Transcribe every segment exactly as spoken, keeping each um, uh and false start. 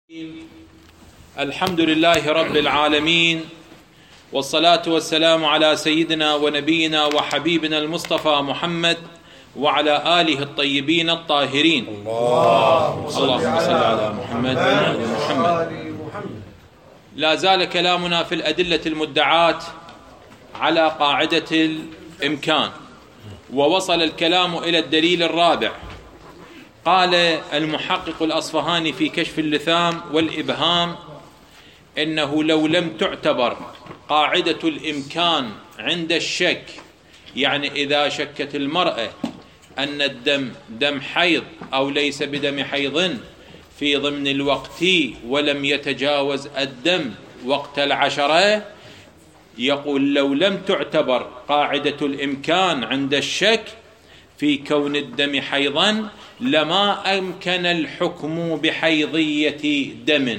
الحمد لله رب العالمين، والصلاة والسلام على سيدنا ونبينا وحبيبنا المصطفى محمد وعلى آله الطيبين الطاهرين. اللهم صل على محمد وعلى محمد. لا زال كلامنا في الأدلة المدعاة على قاعدة الإمكان، ووصل الكلام إلى الدليل الرابع. قال المحقق الأصفهاني في كشف اللثام والإبهام إنه لو لم تعتبر قاعدة الإمكان عند الشك، يعني إذا شكت المرأة أن الدم دم حيض أو ليس بدم حيض في ضمن الوقت ولم يتجاوز الدم وقت العشرة، يقول لو لم تعتبر قاعدة الإمكان عند الشك في كون الدم حيضا لما أمكن الحكم بحيضية دم،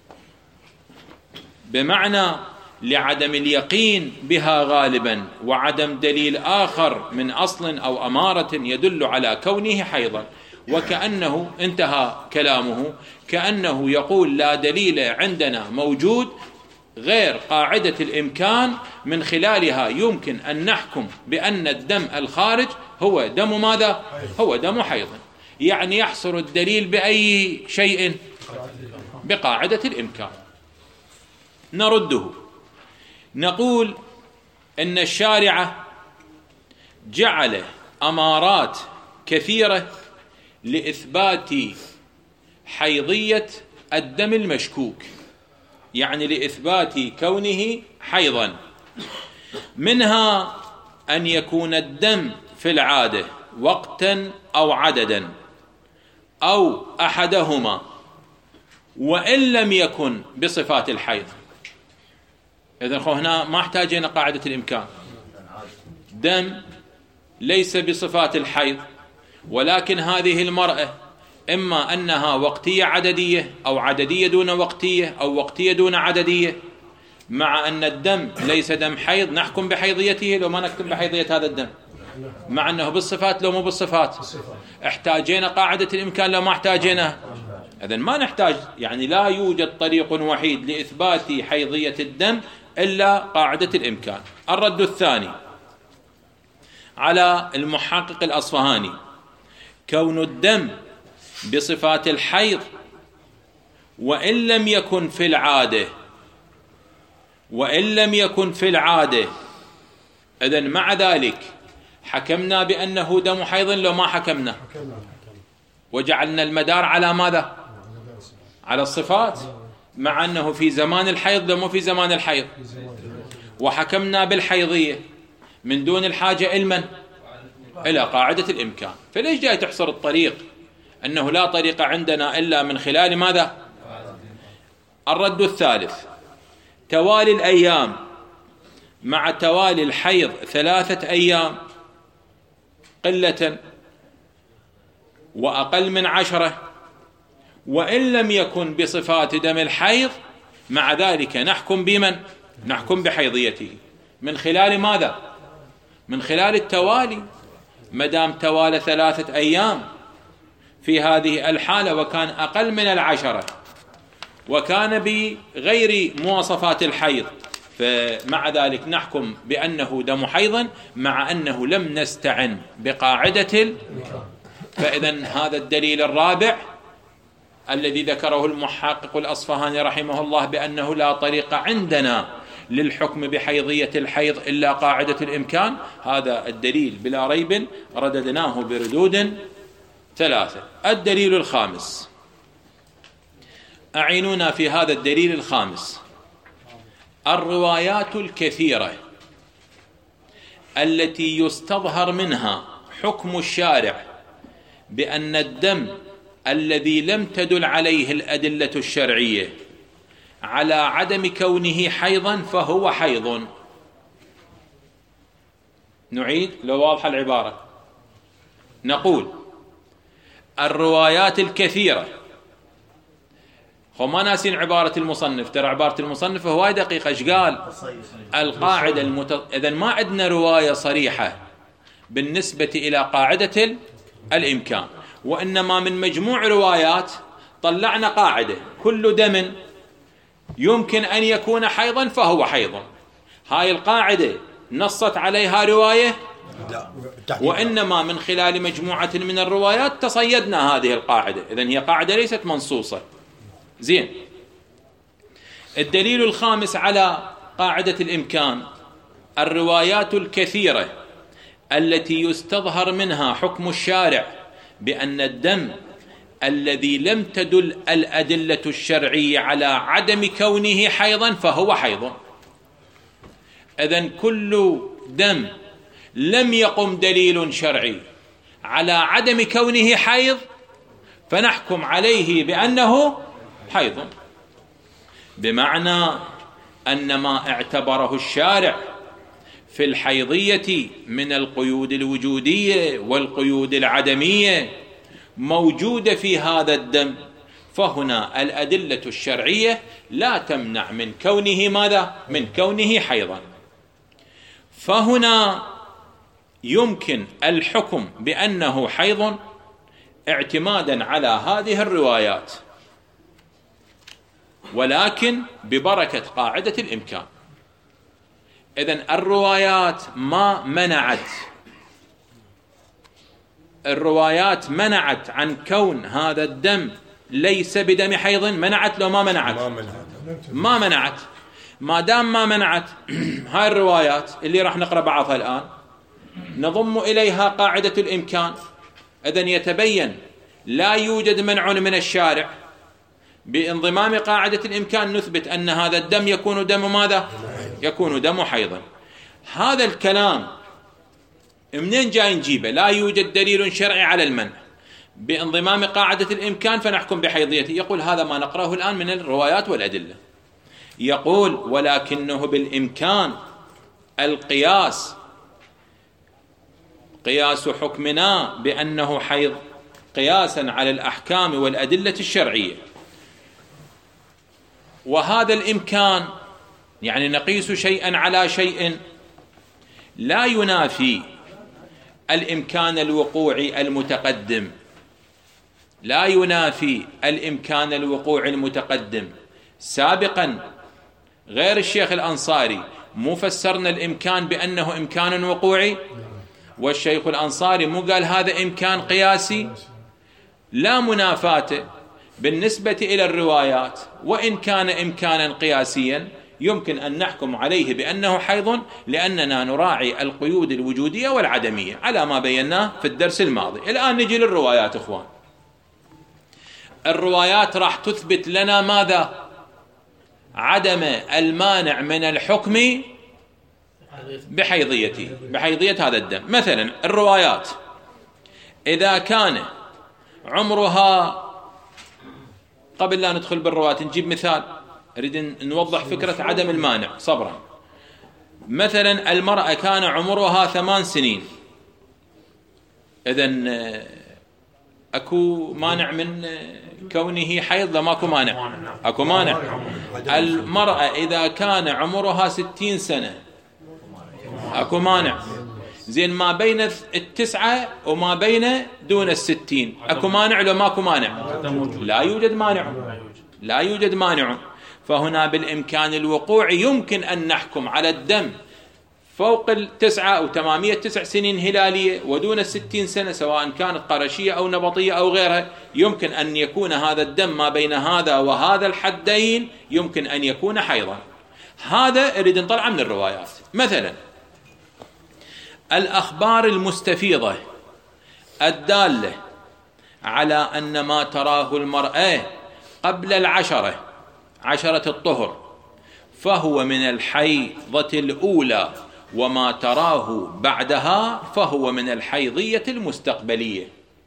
بمعنى لعدم اليقين بها غالبا وعدم دليل آخر من أصل أو أمارة يدل على كونه حيضا. وكأنه انتهى كلامه، كأنه يقول لا دليل عندنا موجود غير قاعدة الإمكان من خلالها يمكن أن نحكم بأن الدم الخارج هو دم ماذا؟ هو دم حيض. يعني يحصر الدليل بأي شيء؟ بقاعدة الإمكان. نرده، نقول إن الشارع جعل أمارات كثيرة لإثبات حيضية الدم المشكوك، يعني لإثبات كونه حيضا، منها أن يكون الدم في العادة وقتا أو عددا أو أحدهما، وإن لم يكن بصفات الحيض. إذن هنا ما احتاجنا قاعدة الإمكان، دم ليس بصفات الحيض، ولكن هذه المرأة إما أنها وقتية عددية أو عددية دون وقتية أو وقتية دون عددية، مع أن الدم ليس دم حيض نحكم بحيضيته لو ما نكتب بحيضية هذا الدم، مع أنه بالصفات لو مو بالصفات. احتاجينا قاعدة الإمكان لو ما احتاجينها؟ إذن ما نحتاج، يعني لا يوجد طريق وحيد لإثبات حيضية الدم إلا قاعدة الإمكان. الرد الثاني على المحقق الأصفهاني: كون الدم بصفات الحيض وإن لم يكن في العادة، وإن لم يكن في العادة، إذن مع ذلك حكمنا بأنه دم حيض لو ما حكمنا، وجعلنا المدار على ماذا؟ على الصفات، مع أنه في زمان الحيض لو مو في زمان الحيض، وحكمنا بالحيضية من دون الحاجة إلمن إلى قاعدة الإمكان. فليش جاي تحصر الطريق أنه لا طريق عندنا إلا من خلال ماذا؟ الرد الثالث: توالي الأيام مع توالي الحيض ثلاثة أيام قلة وأقل من عشرة، وإن لم يكن بصفات دم الحيض، مع ذلك نحكم بمن؟ نحكم بحيضيته من خلال ماذا؟ من خلال التوالي. مدام توالى ثلاثة أيام في هذه الحالة وكان أقل من العشرة وكان بغير مواصفات الحيض، فمع ذلك نحكم بأنه دم حيض مع أنه لم نستعن بقاعدة ال... فإذن هذا الدليل الرابع الذي ذكره المحقق الأصفهاني رحمه الله بأنه لا طريق عندنا للحكم بحيضية الحيض إلا قاعدة الإمكان، هذا الدليل بلا ريب رددناه بردود ثلاثة. الدليل الخامس: أعينونا في هذا الدليل الخامس. الروايات الكثيرة التي يستظهر منها حكم الشارع بأن الدم الذي لم تدل عليه الأدلة الشرعية على عدم كونه حيضا فهو حيض. نعيد لو واضحة العبارة، نقول الروايات الكثيرة، وما ناسين عبارة المصنف، ترى عبارة المصنف هواي دقيقة. ايش قال؟ القاعدة المت... إذن ما عندنا رواية صريحة بالنسبة إلى قاعدة الإمكان، وإنما من مجموع روايات طلعنا قاعدة كل دم يمكن أن يكون حيضا فهو حيض. هاي القاعدة نصت عليها رواية؟ وإنما من خلال مجموعة من الروايات تصيدنا هذه القاعدة. إذن هي قاعدة ليست منصوصة. زين. الدليل الخامس على قاعدة الإمكان الروايات الكثيرة التي يستظهر منها حكم الشارع بأن الدم الذي لم تدل الأدلة الشرعية على عدم كونه حيضا فهو حيض. إذن كل دم لم يقم دليل شرعي على عدم كونه حيض فنحكم عليه بأنه حيض، بمعنى أن ما اعتبره الشارع في الحيضية من القيود الوجودية والقيود العدمية موجودة في هذا الدم، فهنا الأدلة الشرعية لا تمنع من كونه ماذا؟ من كونه حيضا. فهنا يمكن الحكم بأنه حيض اعتمادا على هذه الروايات، ولكن ببركة قاعدة الإمكان. إذن الروايات ما منعت الروايات منعت عن كون هذا الدم ليس بدم حيض. منعت لو ما منعت؟ ما منعت. ما دام ما منعت هاي الروايات اللي راح نقرأ بعضها الآن نضم إليها قاعدة الإمكان. إذن يتبين لا يوجد منع من الشارع. بانضمام قاعدة الإمكان نثبت أن هذا الدم يكون دم ماذا؟ يكون دم حيضا. هذا الكلام منين جاي نجيبه؟ لا يوجد دليل شرعي على المنع. بانضمام قاعدة الإمكان فنحكم بحيضيته. يقول هذا ما نقرأه الآن من الروايات والأدلة. يقول ولكنه بالإمكان القياس قياس حكمنا بأنه حيض قياسا على الأحكام والأدلة الشرعية. وهذا الإمكان يعني نقيس شيئا على شيء لا ينافي الإمكان الوقوعي المتقدم لا ينافي الإمكان الوقوعي المتقدم. سابقا غير الشيخ الأنصاري مو فسرنا الإمكان بأنه إمكان وقوعي، والشيخ الأنصاري مو قال هذا إمكان قياسي. لا منافاة بالنسبة إلى الروايات، وإن كان إمكانا قياسيا يمكن أن نحكم عليه بأنه حيض لأننا نراعي القيود الوجودية والعدمية على ما بيناه في الدرس الماضي. الآن نجي للروايات إخوان. الروايات راح تثبت لنا ماذا؟ عدم المانع من الحكم بحيضيته بحيضية هذا الدم. مثلا الروايات إذا كان عمرها، قبل لا ندخل بالروايات نجيب مثال أريد نوضح فكرة عدم المانع صبرا. مثلا المرأة كان عمرها ثمان سنين، إذن أكو مانع من كونه حيض؟ لا ماكو مانع، أكو مانع. المرأة إذا كان عمرها ستين سنة أكو مانع. زين ما بين التسعة وما بين دون الستين أكو مانع لو ماكو مانع؟ لا يوجد مانع، لا يوجد مانع. فهنا بالإمكان الوقوعي يمكن أن نحكم على الدم فوق التسعة أو تمامية تسع سنين هلالية ودون الستين سنة سواء كانت قرشية أو نبطية أو غيرها، يمكن أن يكون هذا الدم ما بين هذا وهذا الحدين يمكن أن يكون حيضا. هذا أريد نطلع من الروايات. مثلا الأخبار المستفيضة الدالة على أن ما تراه المرأة قبل العشرة عشرة الطهر فهو من الحيضة الأولى، وما تراه بعدها فهو من الحيضية المستقبلية.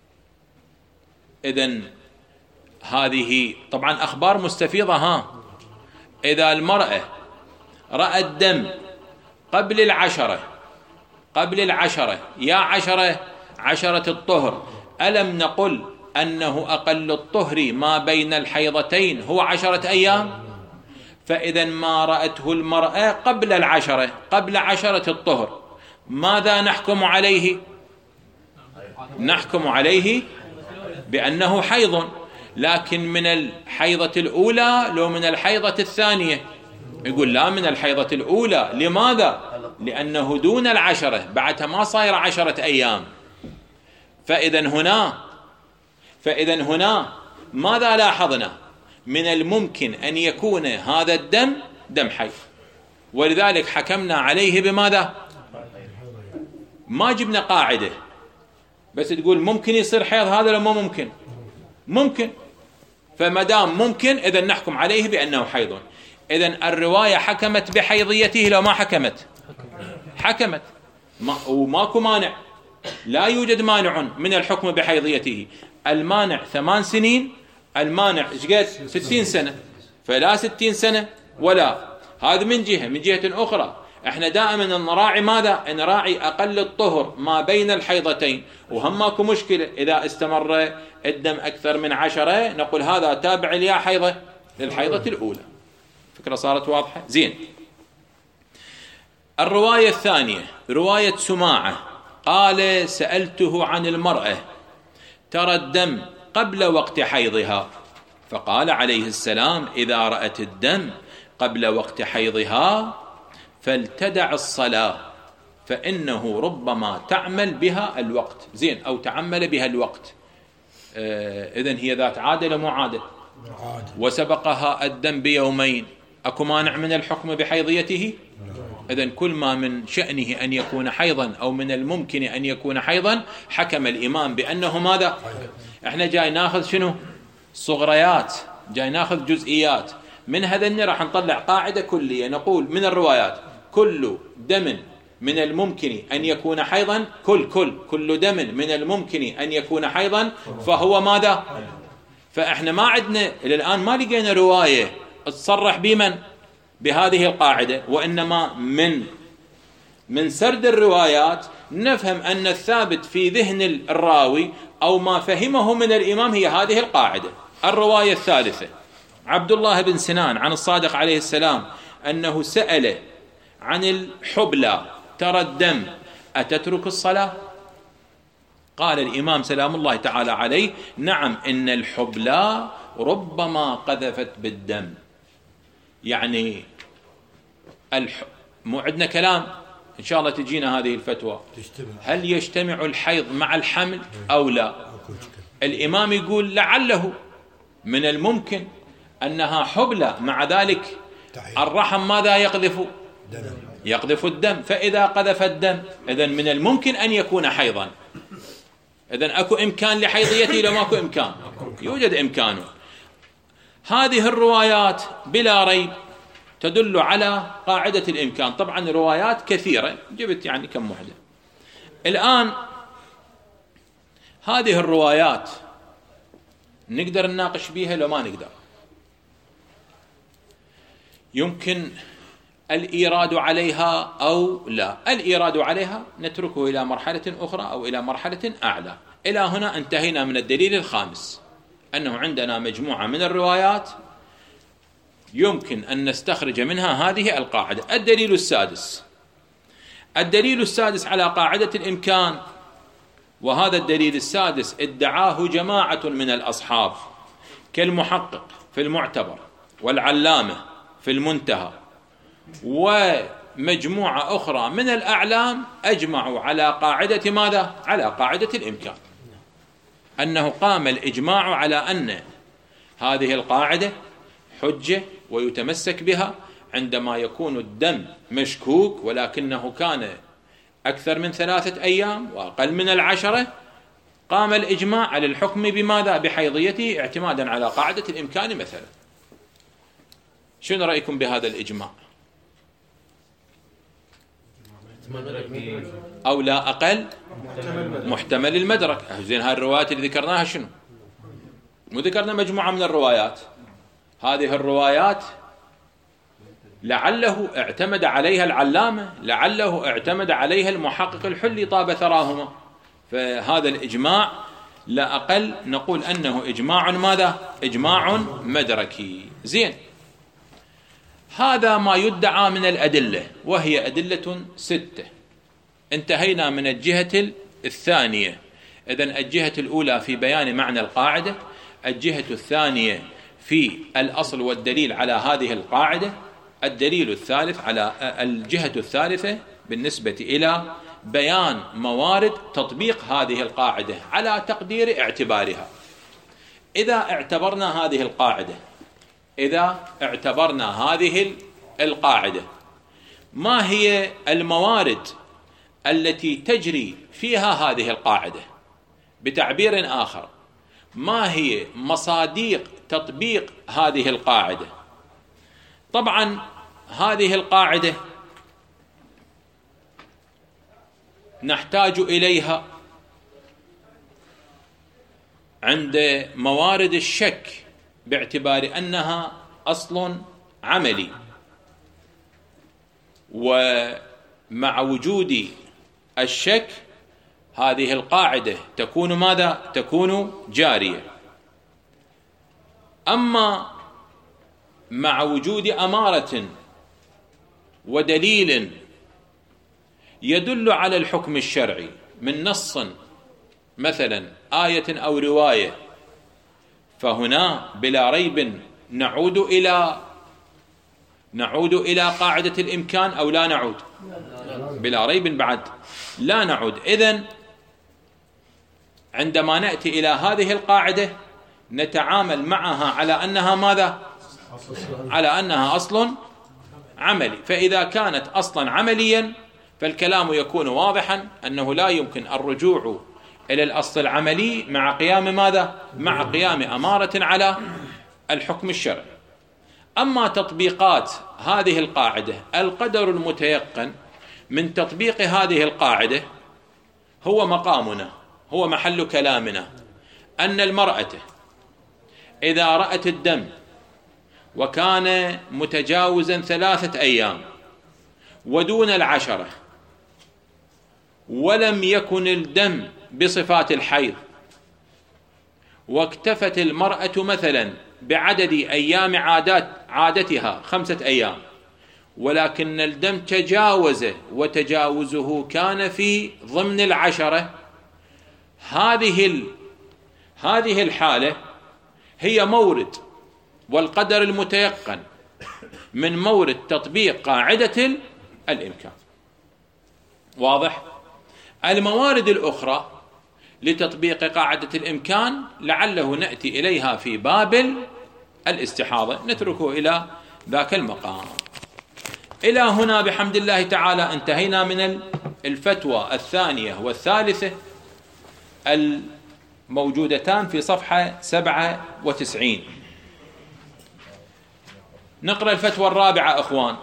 إذن هذه طبعا أخبار مستفيضة. ها إذا المرأة رأت دم قبل العشرة قبل العشرة يا عشرة عشرة الطهر، ألم نقل أنه أقل الطهر ما بين الحيضتين هو عشرة أيام؟ فإذا ما رأته المرأة قبل العشرة قبل عشرة الطهر ماذا نحكم عليه؟ نحكم عليه بأنه حيض. لكن من الحيضة الأولى لو من الحيضة الثانية؟ يقول لا، من الحيضة الأولى. لماذا؟ لأنه دون العشرة، بعدها ما صاير عشرة أيام. فإذا هنا فإذا هنا ماذا لاحظنا؟ من الممكن أن يكون هذا الدم دم حيض، ولذلك حكمنا عليه بماذا؟ ما جبنا قاعدة، بس تقول ممكن يصير حيض هذا لو ما ممكن؟ ممكن. فما دام ممكن إذا نحكم عليه بأنه حيض. إذن الرواية حكمت بحيضيته لو ما حكمت؟ حكمت، ما وماكو مانع، لا يوجد مانع من الحكم بحيضيته. المانع ثمان سنين، المانع شقد؟ ستين سنة، فلا ستين سنة ولا هذا من جهة. من جهة أخرى احنا دائما نراعي ماذا؟ نراعي أقل الطهر ما بين الحيضتين، وهم ماكو مشكلة إذا استمر الدم أكثر من عشرة نقول هذا تابع ليا حيضة للحيضة الأولى. فكرة صارت واضحة؟ زين. الرواية الثانية رواية سماعة قال سألته عن المرأة ترى الدم قبل وقت حيضها، فقال عليه السلام إذا رأت الدم قبل وقت حيضها فلتدع الصلاة فإنه ربما تعمل بها الوقت. زين، أو تعمل بها الوقت. آه إذن هي ذات عادة مو عادة؟ وسبقها الدم بيومين، أكو مانع من الحكم بحيضيته؟ إذن كل ما من شأنه أن يكون حيضا أو من الممكن أن يكون حيضا حكم الإمام بأنه ماذا؟ احنا جاي ناخذ شنو؟ صغريات، جاي ناخذ جزئيات. من هذا راح نطلع قاعدة كلية نقول من الروايات كل دم من الممكن أن يكون حيضا، كل كل كل دم من الممكن أن يكون حيضا فهو ماذا؟ فإحنا ما عندنا إلى الآن ما لقينا رواية تصرح بمن؟ بهذه القاعدة، وإنما من من سرد الروايات نفهم أن الثابت في ذهن الراوي أو ما فهمه من الإمام هي هذه القاعدة. الرواية الثالثة عبد الله بن سنان عن الصادق عليه السلام أنه سأل عن الحبلى ترى الدم أتترك الصلاة؟ قال الإمام سلام الله تعالى عليه نعم إن الحبلى ربما قذفت بالدم. يعني الح... مو عندنا كلام إن شاء الله تجينا هذه الفتوى، هل يجتمع الحيض مع الحمل أو لا؟ الإمام يقول لعله من الممكن أنها حبلى، مع ذلك الرحم ماذا يقذف؟ يقذف الدم، فإذا قذف الدم إذن من الممكن أن يكون حيضا. إذن أكو إمكان لحيضيته لو ماكو إمكان؟ يوجد إمكانه. هذه الروايات بلا ريب تدل على قاعدة الإمكان. طبعا روايات كثيرة، جبت يعني كم واحدة الآن. هذه الروايات نقدر نناقش بيها لو ما نقدر؟ يمكن الإيراد عليها أو لا. الإيراد عليها نتركه إلى مرحلة أخرى أو إلى مرحلة أعلى. إلى هنا انتهينا من الدليل الخامس، أنه عندنا مجموعة من الروايات يمكن أن نستخرج منها هذه القاعدة. الدليل السادس الدليل السادس على قاعدة الإمكان، وهذا الدليل السادس ادعاه جماعة من الأصحاب كالمحقق في المعتبر والعلامة في المنتهى ومجموعة أخرى من الأعلام، أجمعوا على قاعدة ماذا؟ على قاعدة الإمكان، أنه قام الإجماع على أن هذه القاعدة حجة ويتمسك بها عندما يكون الدم مشكوك ولكنه كان أكثر من ثلاثة أيام وأقل من العشرة، قام الإجماع على الحكم بماذا؟ بحيضيته اعتمادا على قاعدة الإمكان مثلا. شنو رأيكم بهذا الإجماع؟ أو لا أقل محتمل المدرك. زين، هاي الروايات اللي ذكرناها شنو؟ مو ذكرنا مجموعة من الروايات. هذه الروايات لعله اعتمد عليها العلامة، لعله اعتمد عليها المحقق الحلي طاب ثراهما. فهذا الإجماع لا أقل نقول أنه إجماع ماذا؟ إجماع مدركي. زين، هذا ما يدعى من الأدلة، وهي أدلة ستة. انتهينا من الجهة الثانية. إذن الجهة الأولى في بيان معنى القاعدة، الجهة الثانية في الأصل والدليل على هذه القاعدة. الدليل الثالث على الجهة الثالثة بالنسبة إلى بيان موارد تطبيق هذه القاعدة على تقدير اعتبارها. إذا اعتبرنا هذه القاعدة إذا اعتبرنا هذه القاعدة ما هي الموارد التي تجري فيها هذه القاعدة؟ بتعبير آخر، ما هي مصادق تطبيق هذه القاعدة؟ طبعا هذه القاعدة نحتاج إليها عند موارد الشك باعتبار أنها أصل عملي، ومع وجود الشك هذه القاعدة تكون ماذا؟ تكون جارية. أما مع وجود أمارة ودليل يدل على الحكم الشرعي من نص مثلا آية أو رواية، فهنا بلا ريب نعود إلى نعود إلى قاعدة الإمكان أو لا نعود؟ بلا ريب بعد لا نعود. إذن عندما نأتي إلى هذه القاعدة نتعامل معها على أنها ماذا؟ على أنها أصل عملي. فإذا كانت أصلا عمليا فالكلام يكون واضحا أنه لا يمكن الرجوع إلى الأصل العملي مع قيام ماذا؟ مع قيام أمارة على الحكم الشرعي. أما تطبيقات هذه القاعدة، القدر المتيقن من تطبيق هذه القاعدة هو مقامنا، هو محل كلامنا، أن المرأة إذا رأت الدم وكان متجاوزا ثلاثة أيام ودون العشرة ولم يكن الدم بصفات الحيض، واكتفت المرأة مثلا بعدد أيام عادات عادتها خمسة أيام، ولكن الدم تجاوز وتجاوزه كان في ضمن العشرة، هذه ال... هذه الحالة هي مورد والقدر المتيقن من مورد تطبيق قاعدة الإمكان. واضح؟ الموارد الأخرى لتطبيق قاعدة الإمكان لعله نأتي إليها في باب الاستحاضة، نتركه إلى ذاك المقام. إلى هنا بحمد الله تعالى انتهينا من الفتوى الثانية والثالثة الموجودتان في صفحة سبعة وتسعين. نقرأ الفتوى الرابعة أخوان.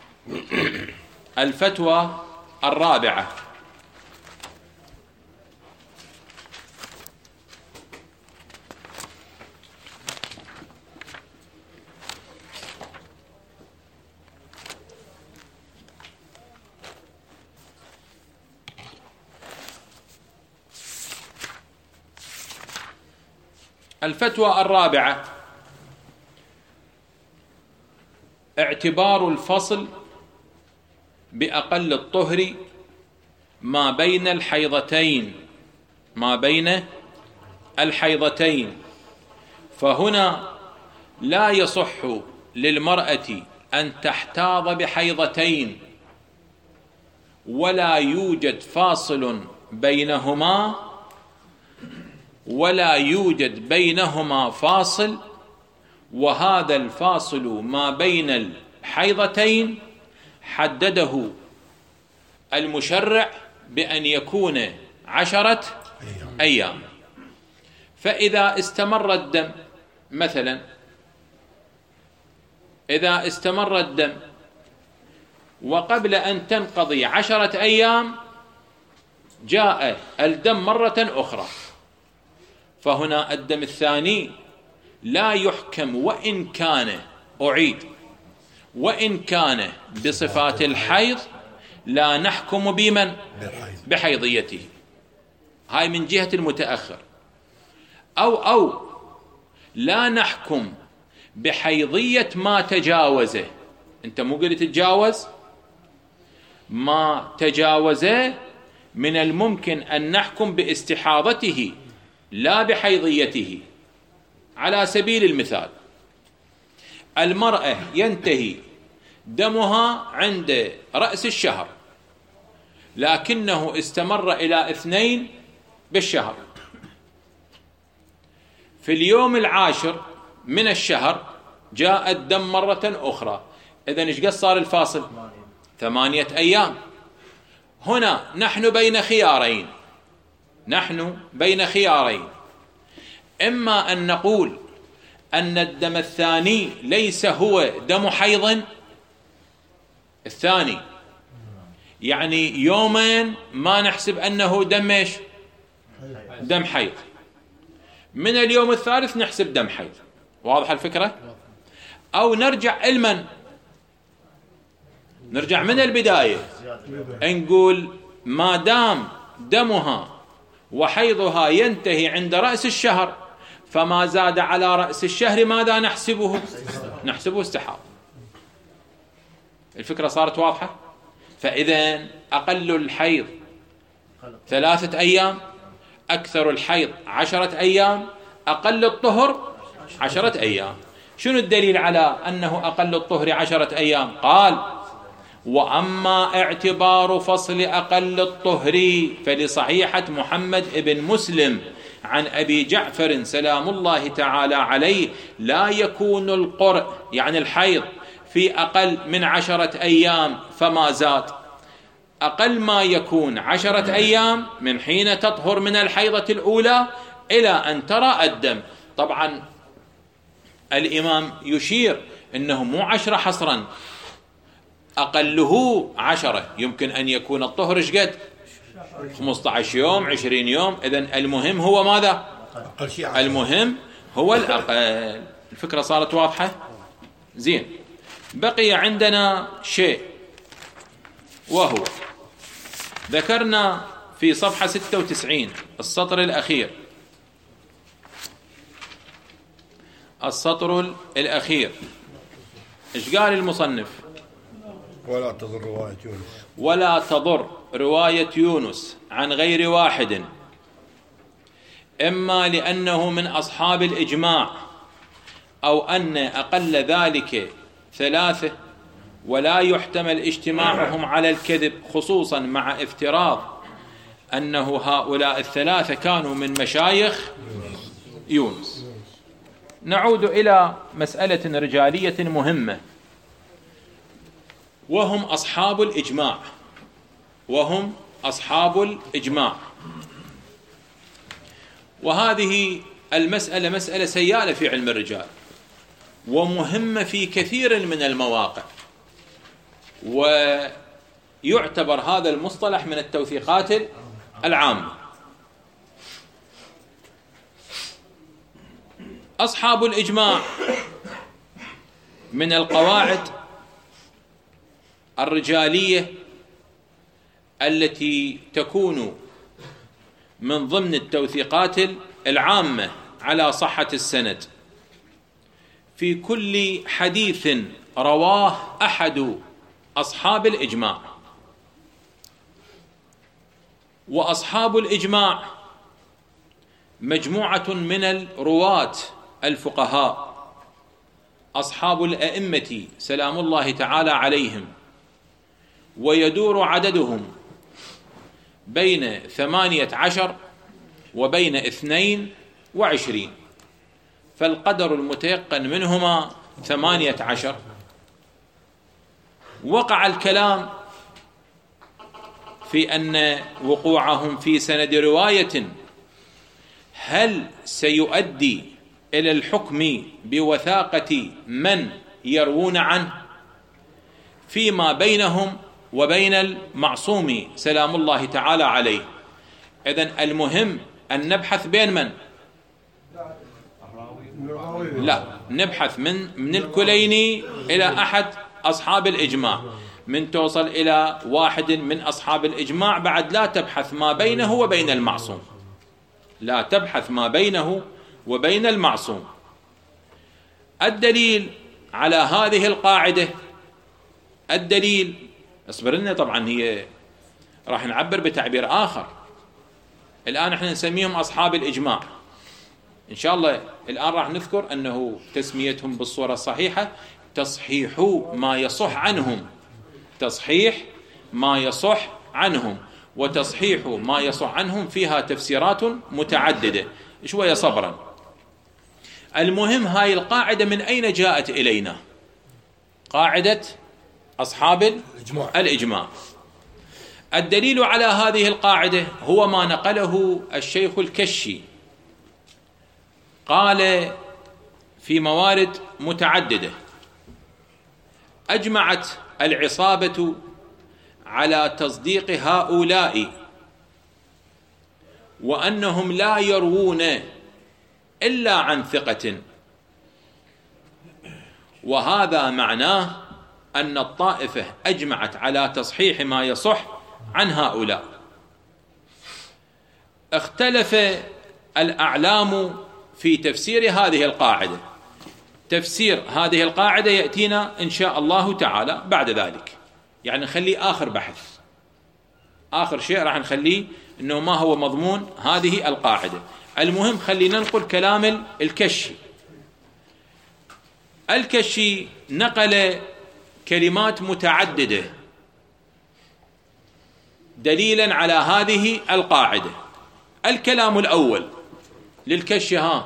الفتوى الرابعة: الفتوى الرابعة: اعتبار الفصل بأقل الطهر ما بين الحيضتين ما بين الحيضتين فهنا لا يصح للمرأة أن تحتاض بحيضتين ولا يوجد فاصل بينهما ولا يوجد بينهما فاصل وهذا الفاصل ما بين الحيضتين حدده المشرع بأن يكون عشرة أيام. فإذا استمر الدم مثلا إذا استمر الدم وقبل أن تنقضي عشرة أيام جاء الدم مرة أخرى، فهنا الدم الثاني لا يحكم وإن كان أعيد وإن كان بصفات الحيض لا نحكم بمن بحيضيته. هاي من جهة المتأخر. أو أو لا نحكم بحيضية ما تجاوزه. أنت مو قلت تتجاوز؟ ما تجاوزه من الممكن أن نحكم باستحاضته لا بحيضيته. على سبيل المثال المرأة ينتهي دمها عند رأس الشهر لكنه استمر إلى اثنين بالشهر، في اليوم العاشر من الشهر جاء الدم مرة أخرى، إذن إيش قد صار الفاصل؟ ثمانية أيام. هنا نحن بين خيارين، نحن بين خيارين، إما أن نقول أن الدم الثاني ليس هو دم حيض، الثاني يعني يومين ما نحسب أنه دم إيش؟ دم حيض، من اليوم الثالث نحسب دم حيض. واضح الفكرة؟ أو نرجع المن نرجع من البداية نقول ما دام دمها وحيضها ينتهي عند رأس الشهر فما زاد على رأس الشهر ماذا نحسبه؟ نحسبه استحاضة. الفكرة صارت واضحة؟ فإذا أقل الحيض ثلاثة أيام، أكثر الحيض عشرة أيام، أقل الطهر عشرة أيام. شنو الدليل على أنه أقل الطهر عشرة أيام؟ قال وأما اعتبار فصل أقل الطهر فلصحيحة محمد ابن مسلم عن أبي جعفر سلام الله تعالى عليه لا يكون القرء يعني الحيض في أقل من عشرة أيام فما زاد، أقل ما يكون عشرة أيام من حين تطهر من الحيضة الأولى إلى أن ترى الدم. طبعا الإمام يشير أنه مو عشرة حصرا، أقله عشرة، يمكن أن يكون الطهر إيش قد؟ خمسة عشر يوم، عشرين يوم. إذن المهم هو ماذا؟ المهم هو الأقل. الفكرة صارت واضحة؟ زين. بقي عندنا شيء وهو ذكرنا في صفحة ستة وتسعين السطر الأخير، السطر الأخير إيش قال المصنف؟ ولا تضر رواية يونس ولا تضر رواية يونس عن غير واحد، إما لأنه من أصحاب الإجماع أو أن أقل ذلك ثلاثة، ولا يحتمل اجتماعهم على الكذب، خصوصا مع افتراض أنه هؤلاء الثلاثة كانوا من مشايخ يونس. نعود إلى مسألة رجالية مهمة، وهم أصحاب الإجماع، وهم أصحاب الإجماع. وهذه المسألة مسألة سيالة في علم الرجال ومهمة في كثير من المواقع، ويعتبر هذا المصطلح من التوثيقات العامة. أصحاب الإجماع من القواعد الرجالية التي تكون من ضمن التوثيقات العامة على صحة السند في كل حديث رواه أحد أصحاب الإجماع. وأصحاب الإجماع مجموعة من الرواة الفقهاء أصحاب الأئمة سلام الله تعالى عليهم، ويدور عددهم بين ثمانية عشر وبين اثنين وعشرين، فالقدر المتيقن منهما ثمانية عشر. وقع الكلام في أن وقوعهم في سند رواية هل سيؤدي إلى الحكم بوثاقة من يروون عنه فيما بينهم وبين المعصوم سلام الله تعالى عليه. إذن المهم أن نبحث بين من؟ لا، نبحث من من الكليني إلى أحد أصحاب الإجماع، من توصل إلى واحد من أصحاب الإجماع بعد لا تبحث ما بينه وبين المعصوم، لا تبحث ما بينه وبين المعصوم. الدليل على هذه القاعدة، الدليل اصبر لنا، طبعا هي راح نعبر بتعبير آخر. الآن احنا نسميهم أصحاب الإجماع، إن شاء الله الآن راح نذكر أنه تسميتهم بالصورة الصحيحة تصحيح ما يصح عنهم، تصحيح ما يصح عنهم، وتصحيح ما يصح عنهم فيها تفسيرات متعددة. شوية صبرا. المهم هاي القاعدة من أين جاءت إلينا؟ قاعدة أصحاب الإجماع. الإجماع. الدليل على هذه القاعدة هو ما نقله الشيخ الكشي، قال في موارد متعددة: أجمعت العصابة على تصديق هؤلاء وأنهم لا يروون إلا عن ثقة، وهذا معناه أن الطائفة أجمعت على تصحيح ما يصح عن هؤلاء. اختلف الأعلام في تفسير هذه القاعدة. تفسير هذه القاعدة يأتينا إن شاء الله تعالى بعد ذلك، يعني نخليه آخر بحث، آخر شيء راح نخليه إنه ما هو مضمون هذه القاعدة. المهم خلينا ننقل كلام الكشي. الكشي نقل كلمات متعددة دليلا على هذه القاعدة. الكلام الأول للكشي ها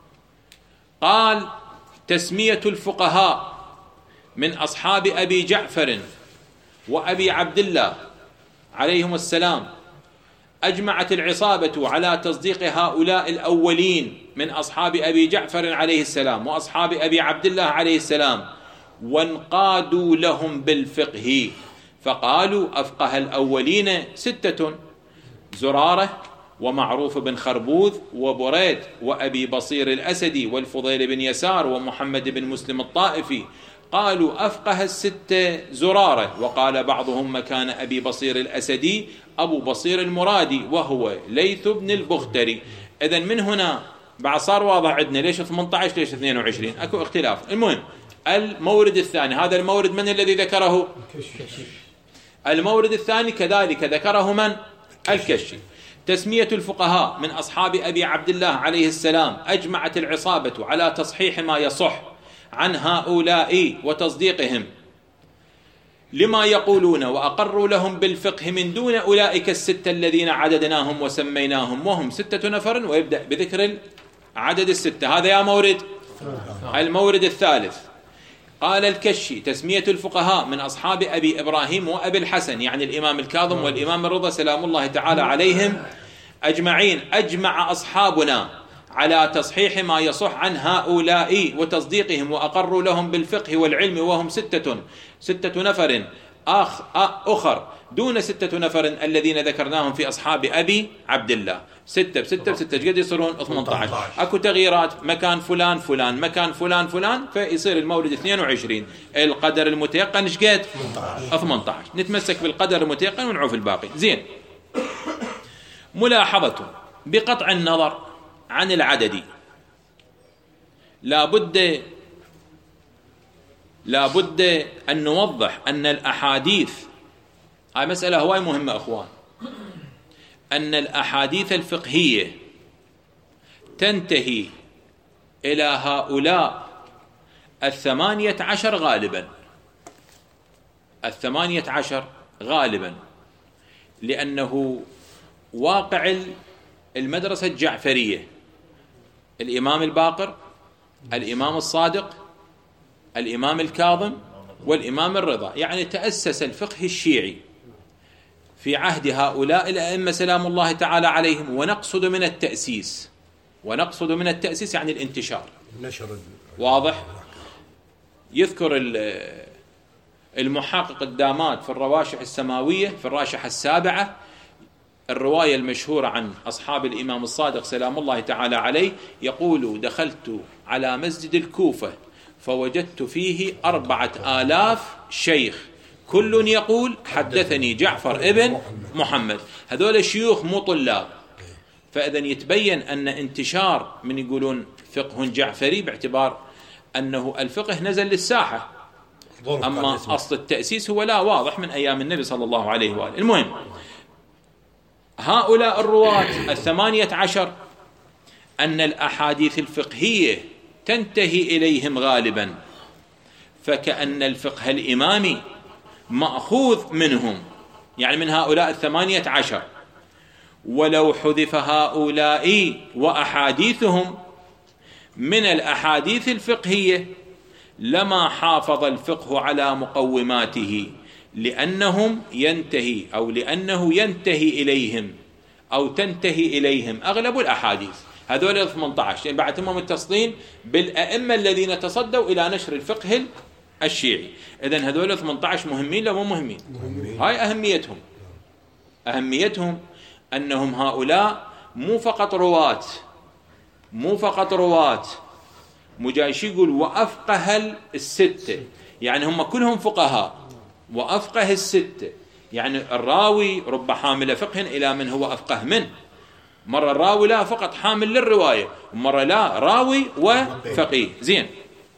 قال: تسمية الفقهاء من أصحاب أبي جعفر وأبي عبد الله عليهم السلام أجمعت العصابة على تصديق هؤلاء الأولين من أصحاب أبي جعفر عليه السلام وأصحاب أبي عبد الله عليه السلام، وانقادوا لهم بالفقه فقالوا: أفقه الأولين ستة: زرارة ومعروف بن خربوذ وبريد وأبي بصير الأسدي والفضيل بن يسار ومحمد بن مسلم الطائفي. قالوا: أفقه الستة زرارة، وقال بعضهم مكان أبي بصير الأسدي أبو بصير المرادي وهو ليث بن البختري. إذن من هنا بعد صار واضح عندنا ليش ثمانية عشر ليش اثنين وعشرين، أكو اختلاف. المهم المورد الثاني، هذا المورد من الذي ذكره؟ المورد الثاني كذلك ذكره من؟ الكشي. تسمية الفقهاء من أصحاب أبي عبد الله عليه السلام أجمعت العصابة على تصحيح ما يصح عن هؤلاء وتصديقهم لما يقولون، وأقروا لهم بالفقه من دون أولئك الستة الذين عددناهم وسميناهم وهم ستة نفر، ويبدأ بذكر عدد الستة. هذا يا مورد. المورد الثالث قال الكشي: تسمية الفقهاء من أصحاب أبي إبراهيم وأبي الحسن، يعني الإمام الكاظم والإمام الرضا سلام الله تعالى عليهم أجمعين، أجمع أصحابنا على تصحيح ما يصح عن هؤلاء وتصديقهم، وأقروا لهم بالفقه والعلم وهم ستة ستة نفر آخ أخر دون ستة نفر الذين ذكرناهم في أصحاب أبي عبد الله. ستة بستة بستة قد يصيرون ثمانية عشر. أكو تغييرات، مكان فلان فلان مكان فلان فلان، فيصير المورد اثنين وعشرين. القدر المتيقن ايش قد؟ ثمانية عشر. نتمسك بالقدر المتيقن ونعوف الباقي. زين. ملاحظة: بقطع النظر عن العدد لابد لابد أن نوضح أن الأحاديث، هاي مسألة هواي مهمة أخوان، أن الأحاديث الفقهية تنتهي إلى هؤلاء الثمانية عشر غالبا، الثمانية عشر غالبا، لأنه واقع المدرسة الجعفرية: الإمام الباقر، الإمام الصادق، الإمام الكاظم، والإمام الرضا. يعني تأسس الفقه الشيعي في عهد هؤلاء الأئمة سلام الله تعالى عليهم. ونقصد من التأسيس، ونقصد من التأسيس يعني الانتشار. واضح؟ يذكر المحقق الدامات في الرواشح السماوية في الراشحة السابعة الرواية المشهورة عن أصحاب الإمام الصادق سلام الله تعالى عليه، يقول: دخلت على مسجد الكوفة فوجدت فيه أربعة آلاف شيخ كل يقول حدثني جعفر ابن محمد. هذول الشيوخ مو طلاب. فإذا يتبين أن انتشار من يقولون فقه جعفري باعتبار أنه الفقه نزل للساحة، أما أصل التأسيس هو لا واضح من أيام النبي صلى الله عليه وآله. المهم هؤلاء الرواة الثمانية عشر أن الأحاديث الفقهية تنتهي إليهم غالبا، فكأن الفقه الإمامي مأخوذ منهم، يعني من هؤلاء الثمانية عشر. ولو حذف هؤلاء وأحاديثهم من الأحاديث الفقهية لما حافظ الفقه على مقوماته، لأنهم ينتهي أو لأنه ينتهي إليهم أو تنتهي إليهم أغلب الأحاديث. هذول ثمانية عشر يعني بعد هم متصلين بالأئمة الذين تصدوا إلى نشر الفقه الشيعي. إذن هذول ثمانية عشر مهمين لا مو مهمين؟ مهمين. هاي أهميتهم أهميتهم أنهم هؤلاء مو فقط رواة مو فقط رواة مجايش يقول وأفقه الستة، يعني هم كلهم فقهاء وأفقه الستة، يعني الراوي رب حامل فقه إلى من هو أفقه منه. مرة الراوي لا فقط حامل للرواية، مرة لا راوي وفقيه. زين،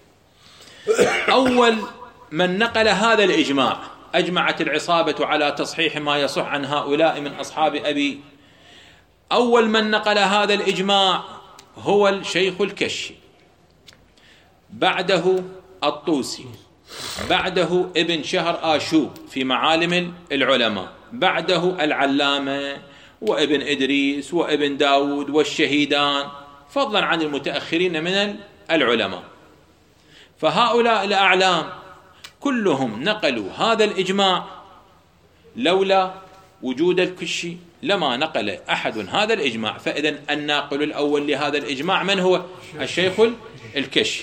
أول من نقل هذا الإجماع، أجمعت العصابة على تصحيح ما يصح عن هؤلاء من أصحاب أبي، أول من نقل هذا الإجماع هو الشيخ الكشي، بعده الطوسي، بعده ابن شهر آشوب في معالم العلماء، بعده العلامة وابن إدريس وابن داود والشهيدان، فضلا عن المتأخرين من العلماء. فهؤلاء الأعلام كلهم نقلوا هذا الإجماع، لولا وجود الكشي لما نقل أحد هذا الإجماع. فإذن الناقل الأول لهذا الإجماع من هو؟ الشيخ الكشي.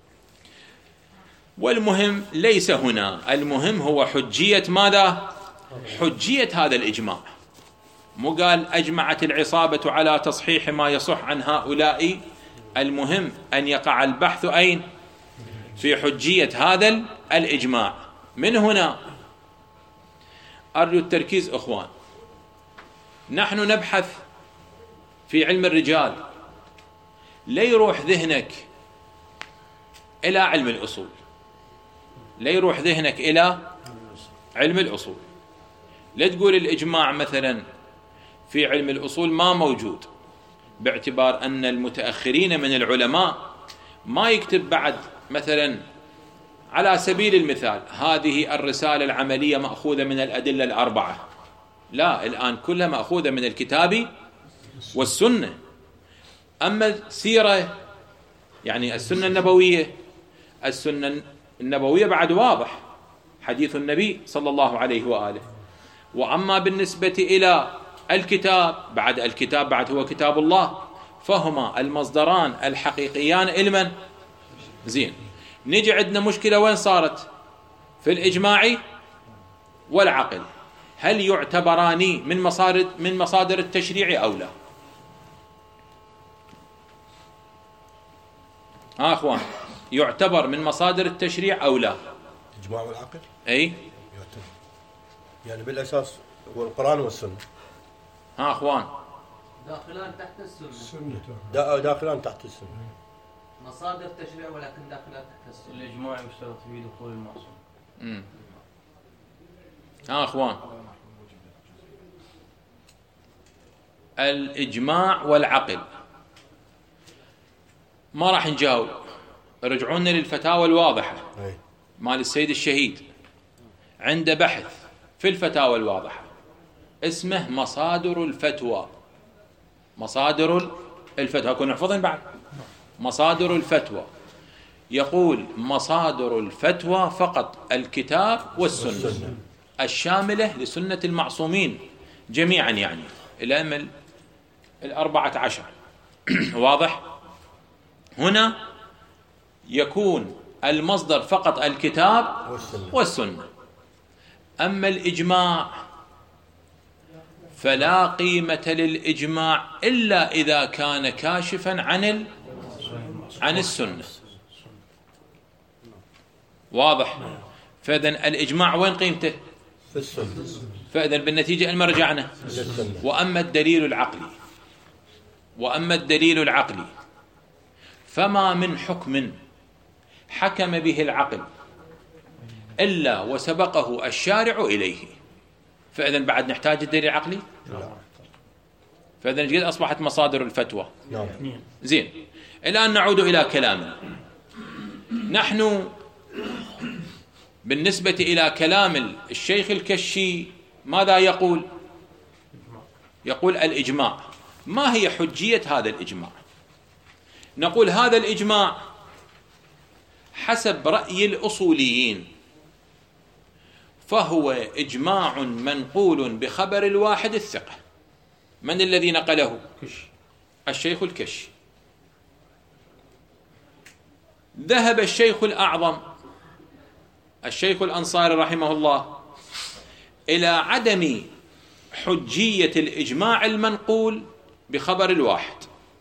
والمهم ليس هنا، المهم هو حجية ماذا؟ حجية هذا الإجماع. مو قال أجمعت العصابة على تصحيح ما يصح عن هؤلاء، المهم أن يقع البحث أين؟ في حجية هذا الإجماع. من هنا أرجو التركيز أخوان، نحن نبحث في علم الرجال، لا يروح ذهنك إلى علم الأصول، لا يروح ذهنك إلى علم الأصول. لا تقول الإجماع مثلا في علم الأصول ما موجود، باعتبار أن المتأخرين من العلماء ما يكتب بعد مثلا على سبيل المثال هذه الرسالة العملية مأخوذة من الأدلة الأربعة، لا، الآن كلها مأخوذة من الكتاب والسنة. أما السيرة يعني السنة النبوية، السنة النبوية بعد واضح حديث النبي صلى الله عليه وآله. وأما بالنسبة إلى الكتاب، بعد الكتاب بعد هو كتاب الله، فهما المصدران الحقيقيان علما. زين، نجي عندنا مشكلة وين صارت؟ في الإجماع والعقل، هل يعتبران من مصادر من مصادر التشريع أو لا؟ ها أخوان، يعتبر من مصادر التشريع أو لا؟ الإجماع والعقل؟ أي يعتبر، يعني بالأساس هو القرآن والسنة. ها أخوان، داخلان تحت السنة، السنة داخلان تحت السنة، مصادر تشريع ولكن داخلان تحت السنة. الإجماع يشترط فيه دخول المعصوم. امم ها أخوان، الإجماع والعقل ما راح نجاوب، رجعونا للفتاوى الواضحة مال السيد الشهيد، عنده بحث في الفتاوى الواضحة اسمه مصادر الفتوى. مصادر الفتوى كنا نحفظن بعد. مصادر الفتوى يقول مصادر الفتوى فقط الكتاب والسنة الشاملة لسنة المعصومين جميعا، يعني الأئمة الأربعة عشر. واضح؟ هنا يكون المصدر فقط الكتاب والسنة. أما الإجماع فلا قيمة للإجماع إلا إذا كان كاشفا عن ال... عن السنة. واضح؟ فإذن الإجماع وين قيمته؟ في السنة. فإذن بالنتيجة أن مرجعنا. وأما الدليل العقلي وأما الدليل العقلي فما من حكم حكم به العقل إلا وسبقه الشارع إليه. فإذن بعد نحتاج الدليل العقلي؟ فإذا قد أصبحت مصادر الفتوى. نعم. زين، الآن نعود إلى كلامنا. نحن بالنسبة إلى كلام الشيخ الكشي ماذا يقول؟ يقول الإجماع. ما هي حجية هذا الإجماع؟ نقول هذا الإجماع حسب رأي الأصوليين فهو إجماع منقول بخبر الواحد الثقة. من الذي نقله؟ الشيخ الكشي. ذهب الشيخ الأعظم الشيخ الأنصاري رحمه الله إلى عدم حجية الإجماع المنقول بخبر الواحد،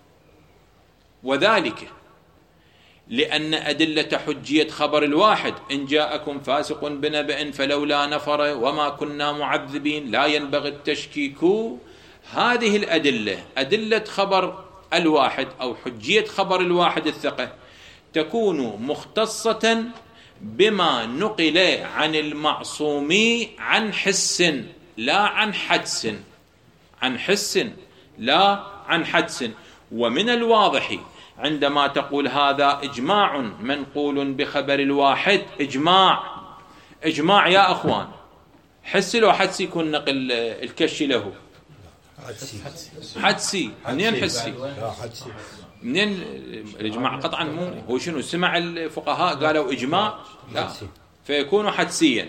وذلك لأن أدلة حجية خبر الواحد إن جاءكم فاسق بنبأ فلولا نفر وما كنا معذبين لا ينبغي التشكيك، هذه الأدلة أدلة خبر الواحد أو حجية خبر الواحد الثقة تكون مختصة بما نقل عن المعصوم عن حس لا عن حدس، عن حس لا عن حدس. ومن الواضح عندما تقول هذا إجماع منقول بخبر الواحد، إجماع إجماع يا أخوان، حسي لو حدسي يكون نقل الكشي له حدسي حدسي منين حسي؟ حدسي منين الإجماع؟ قطعا مو هو شنو سمع الفقهاء قالوا إجماع؟ لا، فيكون حدسيا.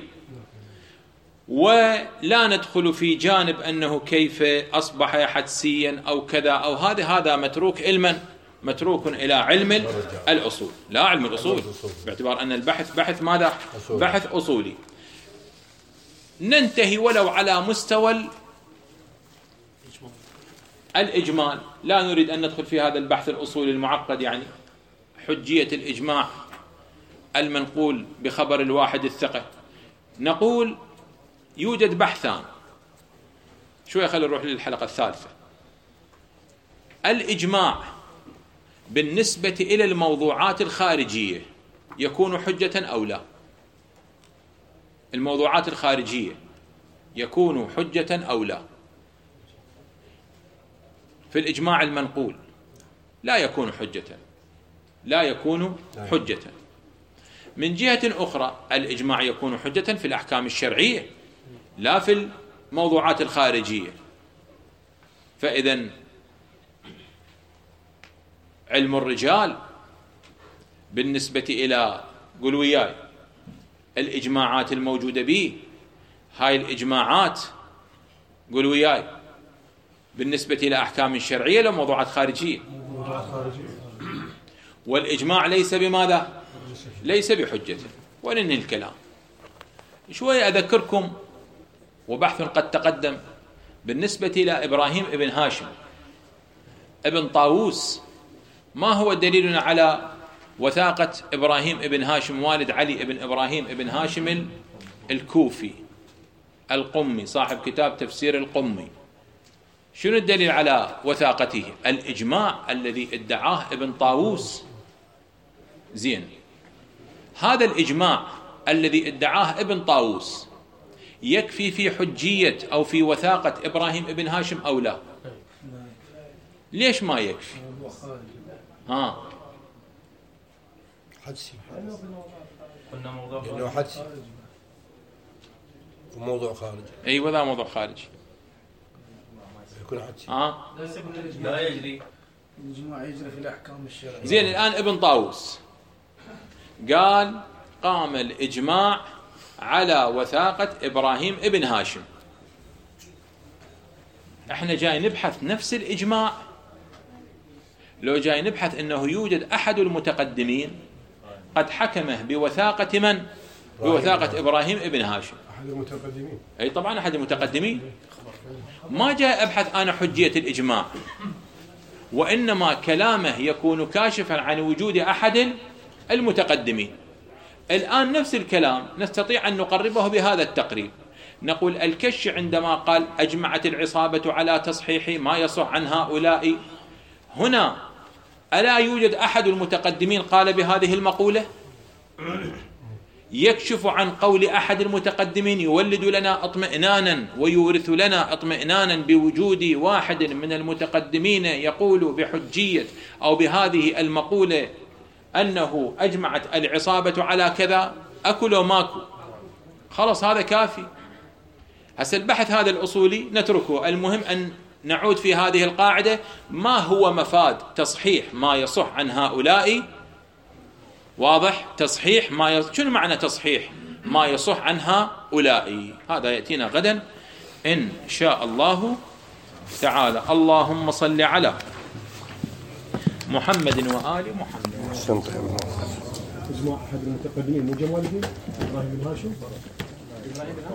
ولا ندخل في جانب أنه كيف أصبح حدسيا أو كذا أو هذا هذا متروك علما متروك إلى علم الأصول، لا علم الأصول، باعتبار أن البحث بحث ماذا؟ بحث أصولي. ننتهي ولو على مستوى الإجمال، لا نريد أن ندخل في هذا البحث الأصولي المعقد، يعني حجية الإجماع المنقول بخبر الواحد الثقة. نقول يوجد بحثان، شوية خلينا نروح للحلقة الثالثة. الإجماع بالنسبة إلى الموضوعات الخارجية يكون حجة أو لا؟ الموضوعات الخارجية يكون حجة أو لا؟ في الإجماع المنقول لا يكون حجة، لا يكون حجة. من جهة أخرى الإجماع يكون حجة في الأحكام الشرعية لا في الموضوعات الخارجية. فإذن علم الرجال بالنسبة إلى قل وياي الإجماعات الموجودة به، هاي الإجماعات قل وياي بالنسبة إلى أحكام شرعية لموضوعات خارجية، والإجماع ليس بماذا؟ ليس بحجة. وننهي الكلام. شوية أذكركم وبحث قد تقدم بالنسبة إلى إبراهيم ابن هاشم ابن طاووس. ما هو دليلنا على وثاقة إبراهيم ابن هاشم والد علي ابن إبراهيم ابن هاشم الكوفي القمي صاحب كتاب تفسير القمي؟ شنو الدليل على وثاقته؟ الإجماع الذي ادعاه ابن طاووس. زين، هذا الإجماع الذي ادعاه ابن طاووس يكفي في حجية أو في وثاقة إبراهيم ابن هاشم أو لا؟ ليش ما يكفي؟ ها حدسي، قلنا موضوع لأنه حدسي وموضوع خارجي. أيوة، ذا موضوع خارجي يكون حدسي. ها لا يجري الإجماع يجري في الأحكام الشرعية. زين، الآن ابن طاووس قال قام الإجماع على وثاقة إبراهيم ابن هاشم. احنا جاي نبحث نفس الإجماع، لو جاي نبحث انه يوجد احد المتقدمين قد حكمه بوثاقة من؟ بوثاقة إبراهيم ابن هاشم. أحد المتقدمين. أي طبعا أحد المتقدمين. ما جاء أبحث أنا حجية الإجماع، وإنما كلامه يكون كاشفا عن وجود أحد المتقدمين. الآن نفس الكلام نستطيع أن نقربه بهذا التقريب. نقول الكشي عندما قال أجمعت العصابة على تصحيح ما يصح عن هؤلاء، هنا ألا يوجد أحد المتقدمين قال بهذه المقولة؟ يكشف عن قول أحد المتقدمين يولد لنا اطمئنانا ويورث لنا اطمئنانا بوجود واحد من المتقدمين يقول بحجية أو بهذه المقولة أنه أجمعت العصابة على كذا، أكو لو ماكو، خلاص هذا كافي. هسه البحث هذا الأصولي نتركه، المهم أن نعود في هذه القاعدة: ما هو مفاد تصحيح ما يصح عن هؤلاء؟ واضح؟ تصحيح ما يصح. شنو معنى تصحيح ما يصح عن هؤلاء؟ هذا يأتينا غدا إن شاء الله تعالى. اللهم صل على محمد وآل محمد. اجماع احد المتقدمين مو جمال الدين ابراهيم بن هاشم.